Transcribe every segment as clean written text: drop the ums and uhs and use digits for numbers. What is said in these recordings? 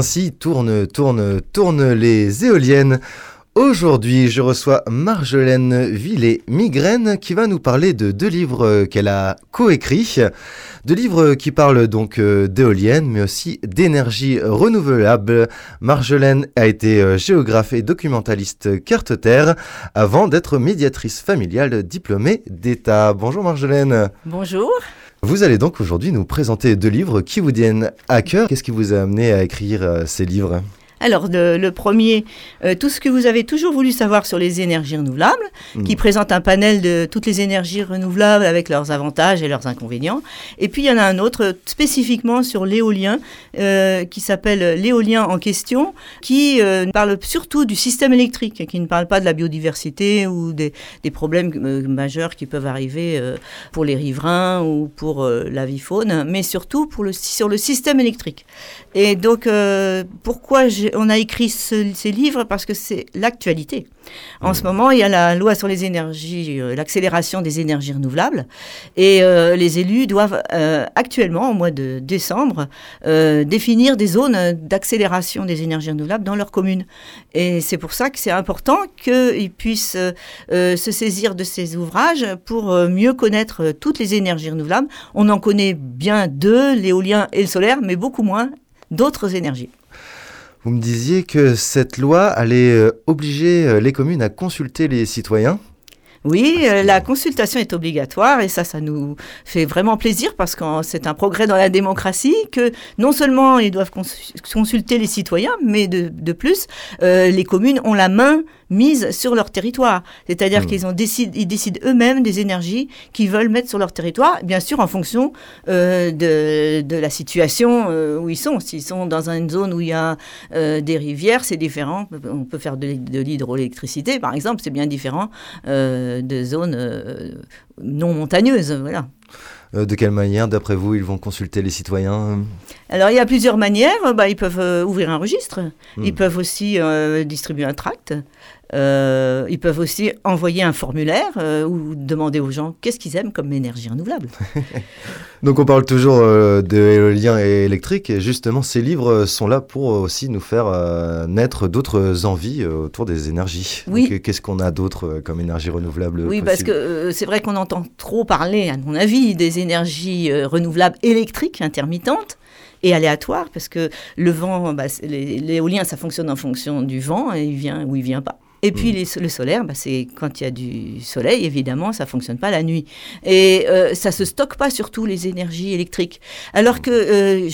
Ainsi tournent les éoliennes. Aujourd'hui, je reçois Marjolaine Villers-Migraine qui va nous parler de 2 livres qu'elle a coécrits. 2 livres qui parlent donc d'éoliennes, mais aussi d'énergie renouvelable. Marjolaine a été géographe et documentaliste carte-terre avant d'être médiatrice familiale diplômée d'État. Bonjour Marjolaine. Bonjour. Vous allez donc aujourd'hui nous présenter 2 livres qui vous tiennent à cœur. Qu'est-ce qui vous a amené à écrire ces livres ? Alors, le premier, tout ce que vous avez toujours voulu savoir sur les énergies renouvelables, qui présente un panel de toutes les énergies renouvelables avec leurs avantages et leurs inconvénients. Et puis, il y en a un autre spécifiquement sur l'éolien, qui s'appelle L'éolien en question, qui parle surtout du système électrique, qui ne parle pas de la biodiversité ou des problèmes majeurs qui peuvent arriver pour les riverains ou pour l'avifaune, mais surtout sur le système électrique. Et donc, pourquoi on a écrit ces livres? Parce que c'est l'actualité. En ce moment, il y a la loi sur les énergies, l'accélération des énergies renouvelables. Et les élus doivent actuellement, au mois de décembre, définir des zones d'accélération des énergies renouvelables dans leur commune. Et c'est pour ça que c'est important qu'ils puissent se saisir de ces ouvrages pour mieux connaître toutes les énergies renouvelables. On en connaît bien 2, l'éolien et le solaire, mais beaucoup moins d'autres énergies. Vous me disiez que cette loi allait obliger les communes à consulter les citoyens. Oui, la consultation est obligatoire et ça nous fait vraiment plaisir parce que c'est un progrès dans la démocratie que non seulement ils doivent consulter les citoyens, mais de plus, les communes ont la main mise sur leur territoire. C'est-à-dire qu'ils décident eux-mêmes des énergies qu'ils veulent mettre sur leur territoire, bien sûr en fonction de la situation où ils sont. S'ils sont dans une zone où il y a des rivières, c'est différent. On peut faire de l'hydroélectricité, par exemple, c'est bien différent de zones non montagneuses. Voilà. De quelle manière, d'après vous, ils vont consulter les citoyens ? Alors, il y a plusieurs manières. Ils peuvent ouvrir un registre. Ils peuvent aussi distribuer un tract. Ils peuvent aussi envoyer un formulaire ou demander aux gens qu'est-ce qu'ils aiment comme énergie renouvelable. Donc, on parle toujours d'éolien et électrique. Et justement, ces livres sont là pour aussi nous faire naître d'autres envies autour des énergies. Oui. Donc, qu'est-ce qu'on a d'autre comme énergie renouvelable Oui, possible ? parce que c'est vrai qu'on entend trop parler, à mon avis, des énergies renouvelables électriques intermittentes et aléatoires, parce que le vent, l'éolien, ça fonctionne en fonction du vent, et il vient ou il vient pas. Et puis le solaire, c'est quand il y a du soleil, évidemment, ça fonctionne pas la nuit. Et ça se stocke pas surtout les énergies électriques. Alors que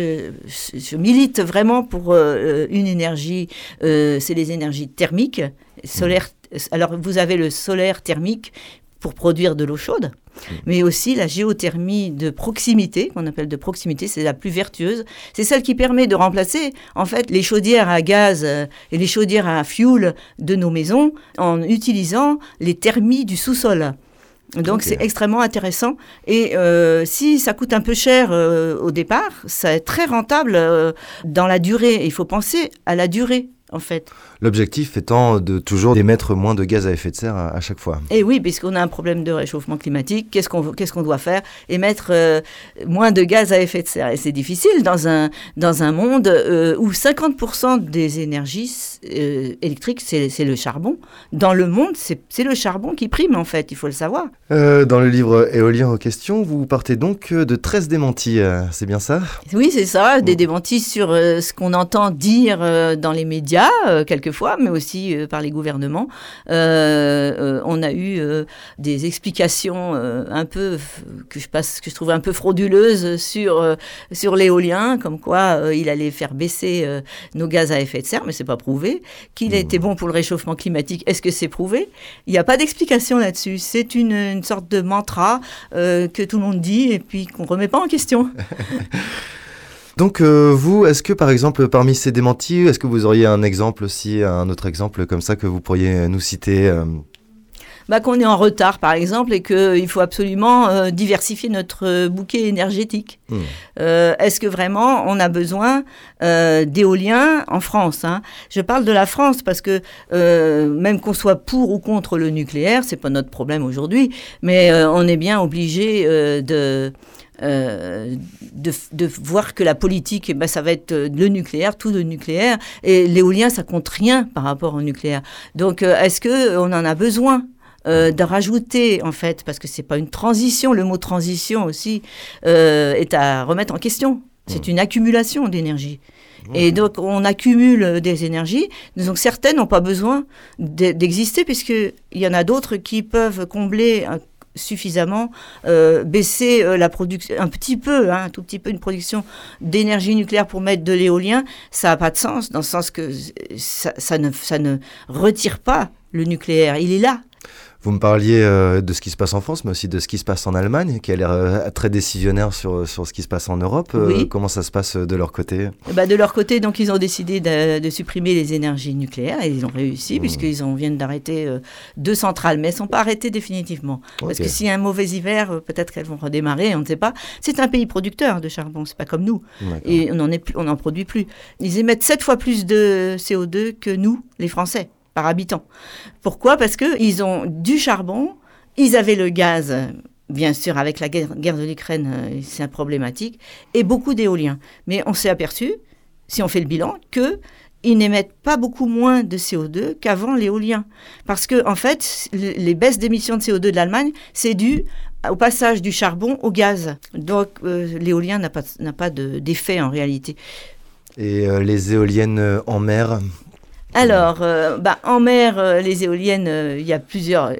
je milite vraiment pour une énergie, c'est les énergies thermiques, solaires. Alors vous avez le solaire thermique pour produire de l'eau chaude, mais aussi la géothermie de proximité, qu'on appelle de proximité, c'est la plus vertueuse. C'est celle qui permet de remplacer, en fait, les chaudières à gaz et les chaudières à fioul de nos maisons en utilisant les thermies du sous-sol. Donc, c'est extrêmement intéressant. Et si ça coûte un peu cher au départ, c'est très rentable dans la durée. Il faut penser à la durée, en fait. L'objectif étant de toujours d'émettre moins de gaz à effet de serre à chaque fois. Et oui, puisqu'on a un problème de réchauffement climatique, qu'est-ce qu'on doit faire ? Émettre moins de gaz à effet de serre. Et c'est difficile dans un monde où 50% des énergies électriques, c'est le charbon. Dans le monde, c'est le charbon qui prime, en fait, il faut le savoir. Dans le livre Éolien en question, vous partez donc de 13 démentis, c'est bien ça ? Oui, c'est ça, des démentis sur ce qu'on entend dire dans les médias, quelquefois, mais aussi par les gouvernements. On a eu des explications un peu que je trouve un peu frauduleuses sur l'éolien, comme quoi il allait faire baisser nos gaz à effet de serre, mais c'est pas prouvé. Qu'il était bon pour le réchauffement climatique, est-ce que c'est prouvé ? Il n'y a pas d'explication là-dessus. C'est une sorte de mantra que tout le monde dit et puis qu'on remet pas en question. Donc vous, est-ce que par exemple parmi ces démentis, est-ce que vous auriez un exemple aussi, un autre exemple comme ça que vous pourriez nous citer qu'on est en retard, par exemple, et qu'il faut absolument diversifier notre bouquet énergétique. Est-ce que vraiment on a besoin d'éolien en France, hein ? Je parle de la France parce que même qu'on soit pour ou contre le nucléaire, c'est pas notre problème aujourd'hui, mais on est bien obligé de voir que la politique, ça va être le nucléaire, tout le nucléaire, et l'éolien, ça compte rien par rapport au nucléaire. Donc, est-ce qu'on en a besoin de rajouter, en fait, parce que c'est pas une transition, le mot transition aussi est à remettre en question. C'est une accumulation d'énergie. Et donc, on accumule des énergies. Donc, certaines n'ont pas besoin d'exister, puisqu'il y en a d'autres qui peuvent combler suffisamment, baisser la production, un petit peu, un tout petit peu, une production d'énergie nucléaire pour mettre de l'éolien. Ça n'a pas de sens, dans le sens que ça ne retire pas le nucléaire. Il est là. Vous me parliez de ce qui se passe en France, mais aussi de ce qui se passe en Allemagne, qui a l'air très décisionnaire sur ce qui se passe en Europe. Oui. Comment ça se passe de leur côté ? De leur côté, donc, ils ont décidé de supprimer les énergies nucléaires, et ils ont réussi, puisqu'ils viennent d'arrêter 2 centrales, mais elles ne sont pas arrêtées définitivement. Okay. Parce que s'il y a un mauvais hiver, peut-être qu'elles vont redémarrer, on ne sait pas. C'est un pays producteur de charbon, c'est pas comme nous. D'accord. Et on n'en produit plus. Ils émettent 7 fois plus de CO2 que nous, les Français, par habitant. Pourquoi ? Parce qu'ils ont du charbon, ils avaient le gaz, bien sûr, avec la guerre de l'Ukraine, c'est problématique, et beaucoup d'éoliens. Mais on s'est aperçu, si on fait le bilan, qu'ils n'émettent pas beaucoup moins de CO2 qu'avant l'éolien. Parce que, en fait, les baisses d'émissions de CO2 de l'Allemagne, c'est dû au passage du charbon au gaz. Donc, l'éolien n'a pas d'effet en réalité. Et les éoliennes en mer ? Alors, en mer, les éoliennes, il y a plusieurs,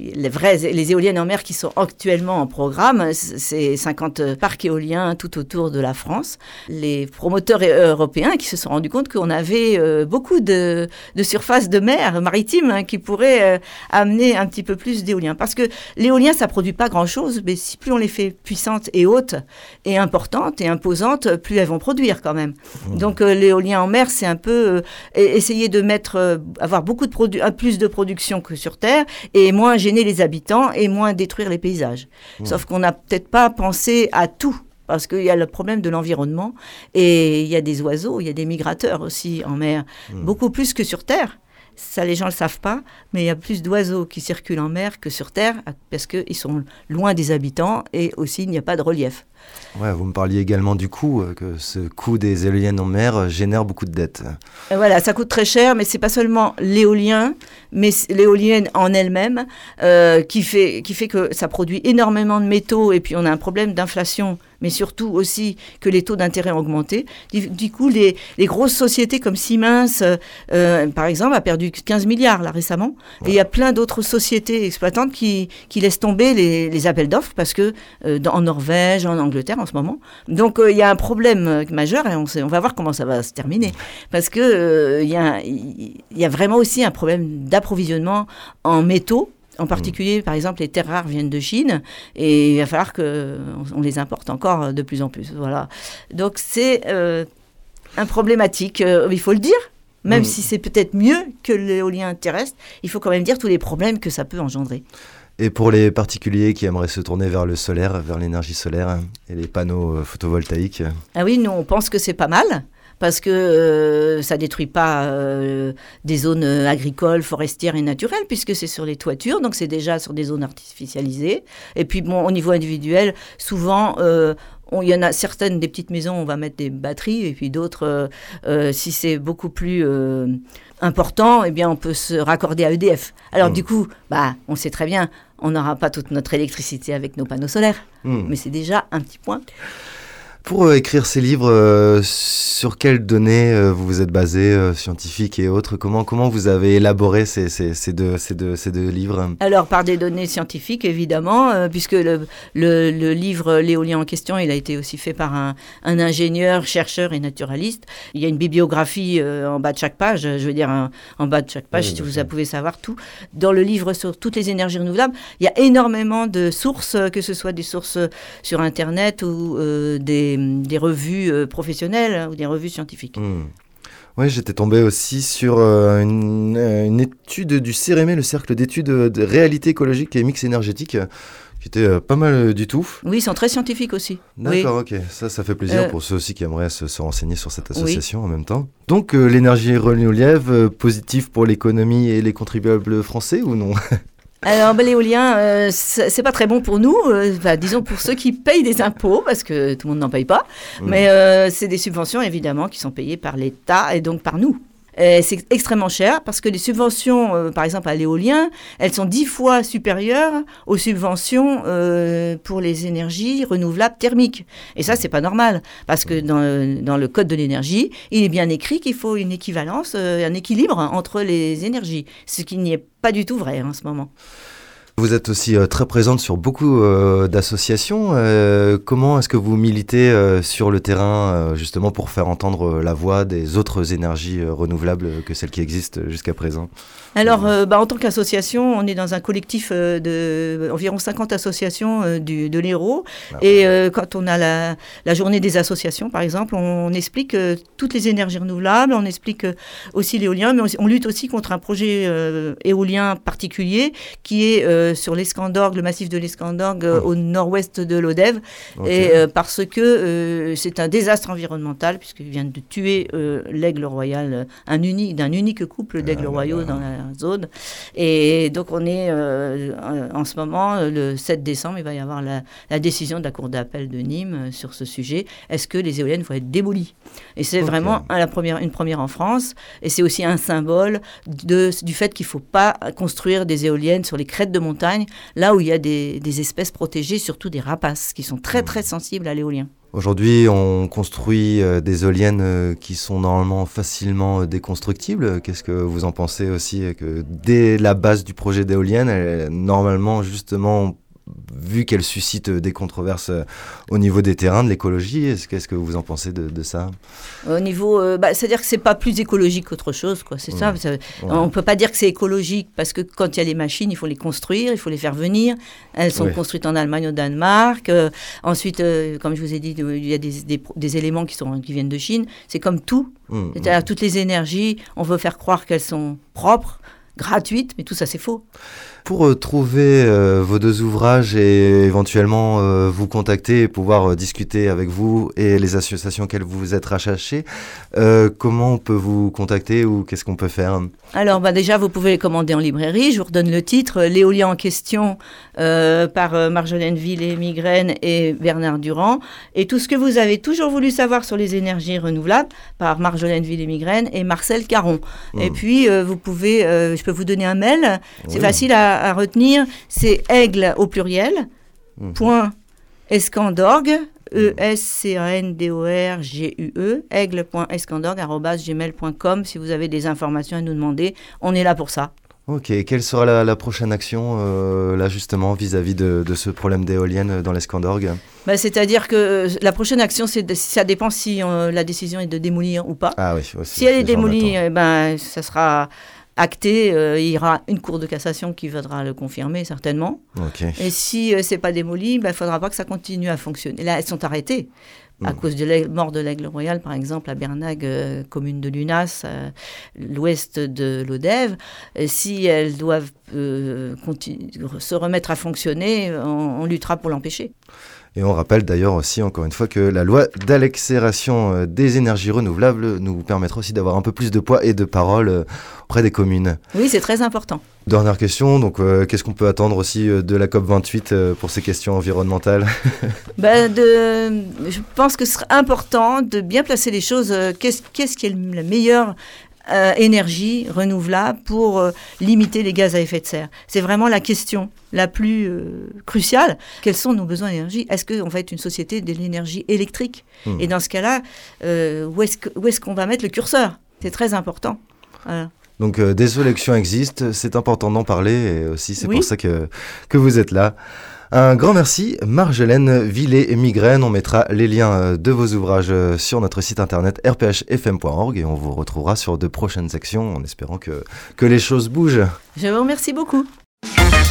les éoliennes en mer qui sont actuellement en programme, c'est 50 parcs éoliens tout autour de la France. Les promoteurs européens qui se sont rendus compte qu'on avait beaucoup de surfaces de mer maritime qui pourraient amener un petit peu plus d'éoliens. Parce que l'éolien, ça produit pas grand-chose, mais si plus on les fait puissantes et hautes et importantes et imposantes, plus elles vont produire quand même. Donc, l'éolien en mer, c'est un peu essayer de avoir beaucoup plus de production que sur Terre et moins gêner les habitants et moins détruire les paysages. Sauf qu'on n'a peut-être pas pensé à tout. Parce qu'il y a le problème de l'environnement et il y a des oiseaux, il y a des migrateurs aussi en mer, beaucoup plus que sur Terre. Ça, les gens ne le savent pas, mais il y a plus d'oiseaux qui circulent en mer que sur Terre parce qu'ils sont loin des habitants et aussi il n'y a pas de relief. Ouais, vous me parliez également du coût, que ce coût des éoliennes en mer génère beaucoup de dettes. Voilà, ça coûte très cher, mais ce n'est pas seulement l'éolien, mais l'éolienne en elle-même qui fait que ça produit énormément de métaux et puis on a un problème d'inflation, mais surtout aussi que les taux d'intérêt ont augmenté. Du coup, les grosses sociétés comme Siemens, par exemple, a perdu 15 milliards là récemment. Ouais. Et il y a plein d'autres sociétés exploitantes qui laissent tomber les appels d'offres parce que en Norvège, en Angleterre en ce moment. Donc, il y a un problème majeur et on va voir comment ça va se terminer. Parce que il y a vraiment aussi un problème d'approvisionnement en métaux. En particulier, par exemple, les terres rares viennent de Chine et il va falloir qu'on les importe encore de plus en plus. Voilà. Donc, c'est un problématique, il faut le dire, même si c'est peut-être mieux que l'éolien terrestre, il faut quand même dire tous les problèmes que ça peut engendrer. Et pour les particuliers qui aimeraient se tourner vers le solaire, vers l'énergie solaire et les panneaux photovoltaïques ? Ah oui, nous, on pense que c'est pas mal. Parce que ça ne détruit pas des zones agricoles, forestières et naturelles, puisque c'est sur les toitures, donc c'est déjà sur des zones artificialisées. Et puis, au niveau individuel, souvent, il y en a certaines, des petites maisons, on va mettre des batteries, et puis d'autres, si c'est beaucoup plus important, eh bien, on peut se raccorder à EDF. Alors, du coup, on sait très bien, on n'aura pas toute notre électricité avec nos panneaux solaires, mais c'est déjà un petit point. Pour écrire ces livres, sur quelles données vous vous êtes basé, scientifiques et autres ? Comment vous avez élaboré ces deux livres ? Alors, par des données scientifiques, évidemment, puisque le livre L'éolien en question, il a été aussi fait par un ingénieur, chercheur et naturaliste. Il y a une bibliographie en bas de chaque page, en bas de chaque page, si vous pouvez savoir tout. Dans le livre sur toutes les énergies renouvelables, il y a énormément de sources, que ce soit des sources sur Internet ou des revues professionnelles ou des revues scientifiques. Oui, j'étais tombé aussi sur une étude du CEREME, le Cercle d'études de réalité écologique et mix énergétique, qui était pas mal du tout. Oui, ils sont très scientifiques aussi. D'accord, ok. Ça fait plaisir pour ceux aussi qui aimeraient se renseigner sur cette association en même temps. Donc, l'énergie renouvelable, positive pour l'économie et les contribuables français ou non ? Alors, l'éolien, c'est pas très bon pour nous, disons pour ceux qui payent des impôts, parce que tout le monde n'en paye pas, mais c'est des subventions évidemment qui sont payées par l'État et donc par nous. C'est extrêmement cher parce que les subventions, par exemple à l'éolien, elles sont 10 fois supérieures aux subventions pour les énergies renouvelables thermiques. Et ça, c'est pas normal parce que dans le code de l'énergie, il est bien écrit qu'il faut une équivalence, un équilibre entre les énergies, ce qui n'y est pas du tout vrai en ce moment. Vous êtes aussi très présente sur beaucoup d'associations. Comment est-ce que vous militez sur le terrain justement pour faire entendre la voix des autres énergies renouvelables que celles qui existent jusqu'à présent ? Alors, en tant qu'association, on est dans un collectif d'environ 50 associations de l'Hérault. Et quand on a la journée des associations, par exemple, on explique toutes les énergies renouvelables, on explique aussi l'éolien, mais on lutte aussi contre un projet éolien particulier qui est sur l'Escandorgue, le massif de l'Escandorgue, au nord-ouest de l'Odève. Okay. Et parce que c'est un désastre environnemental, puisqu'il vient de tuer l'aigle royal, d'un unique couple d'aigles royaux dans la zone. Et donc on est en ce moment, le 7 décembre, il va y avoir la décision de la Cour d'appel de Nîmes sur ce sujet. Est-ce que les éoliennes vont être démolies ? Et c'est vraiment une première en France. Et c'est aussi un symbole du fait qu'il ne faut pas construire des éoliennes sur les crêtes de montagne, là où il y a des espèces protégées, surtout des rapaces, qui sont très très sensibles à l'éolien. Aujourd'hui, on construit des éoliennes qui sont normalement facilement déconstructibles. Qu'est-ce que vous en pensez aussi que dès la base du projet d'éolienne, normalement, justement, vu qu'elle suscite des controverses au niveau des terrains, de l'écologie, qu'est-ce que vous en pensez de ça ? Au niveau, c'est-à-dire que c'est pas plus écologique qu'autre chose, quoi. C'est ça. On peut pas dire que c'est écologique parce que quand il y a les machines, il faut les construire, il faut les faire venir. Elles sont construites en Allemagne, au Danemark. Ensuite, comme je vous ai dit, il y a des éléments qui viennent de Chine. C'est comme tout. C'est-à-dire toutes les énergies, on veut faire croire qu'elles sont propres, gratuites, mais tout ça c'est faux. Pour trouver vos deux ouvrages et éventuellement vous contacter et pouvoir discuter avec vous et les associations auxquelles vous vous êtes rattachés, comment on peut vous contacter ou qu'est-ce qu'on peut faire ? Alors déjà, vous pouvez les commander en librairie. Je vous redonne le titre, L'éolien en question, par Marjolaine Villers-Migraine et Bernard Durand. Et tout ce que vous avez toujours voulu savoir sur les énergies renouvelables, par Marjolaine Villers-Migraine et Marcel Caron. Et puis, vous pouvez, je peux vous donner un mail, c'est facile à retenir, c'est aigle au pluriel, point escandorgue, ESCANDORGUE, aigle.escandorgue@gmail.com. Si vous avez des informations à nous demander, on est là pour ça. Ok, quelle sera la prochaine action là justement vis-à-vis de ce problème d'éoliennes dans l'Escandorgue ? C'est-à-dire que la prochaine action, ça dépend si la décision est de démolir ou pas. Ah oui, aussi, si elle est démolie, ça sera acté, il y aura une cour de cassation qui viendra le confirmer certainement. Okay. Et si c'est pas démoli, il faudra pas que ça continue à fonctionner. Là, elles sont arrêtées à cause de la mort de l'aigle royal, par exemple, à Bernag, commune de Lunas, l'ouest de l'Odève. Si elles doivent se remettre à fonctionner, on luttera pour l'empêcher. Et on rappelle d'ailleurs aussi, encore une fois, que la loi d'accélération des énergies renouvelables nous permettra aussi d'avoir un peu plus de poids et de parole auprès des communes. Oui, c'est très important. Dernière question, donc qu'est-ce qu'on peut attendre aussi de la COP28 pour ces questions environnementales ? Je pense que ce serait important de bien placer les choses. Qu'est-ce qui est la meilleure énergie renouvelable pour limiter les gaz à effet de serre. C'est vraiment la question la plus cruciale. Quels sont nos besoins d'énergie ? Est-ce qu'on va être une société de l'énergie électrique ? Et dans ce cas-là, où est-ce qu'on va mettre le curseur ? C'est très important. Voilà. Donc des élections existent, c'est important d'en parler et aussi c'est pour ça que vous êtes là. Un grand merci, Marjolaine Villers-Migraine. On mettra les liens de vos ouvrages sur notre site internet rphfm.org et on vous retrouvera sur de prochaines actions en espérant que les choses bougent. Je vous remercie beaucoup.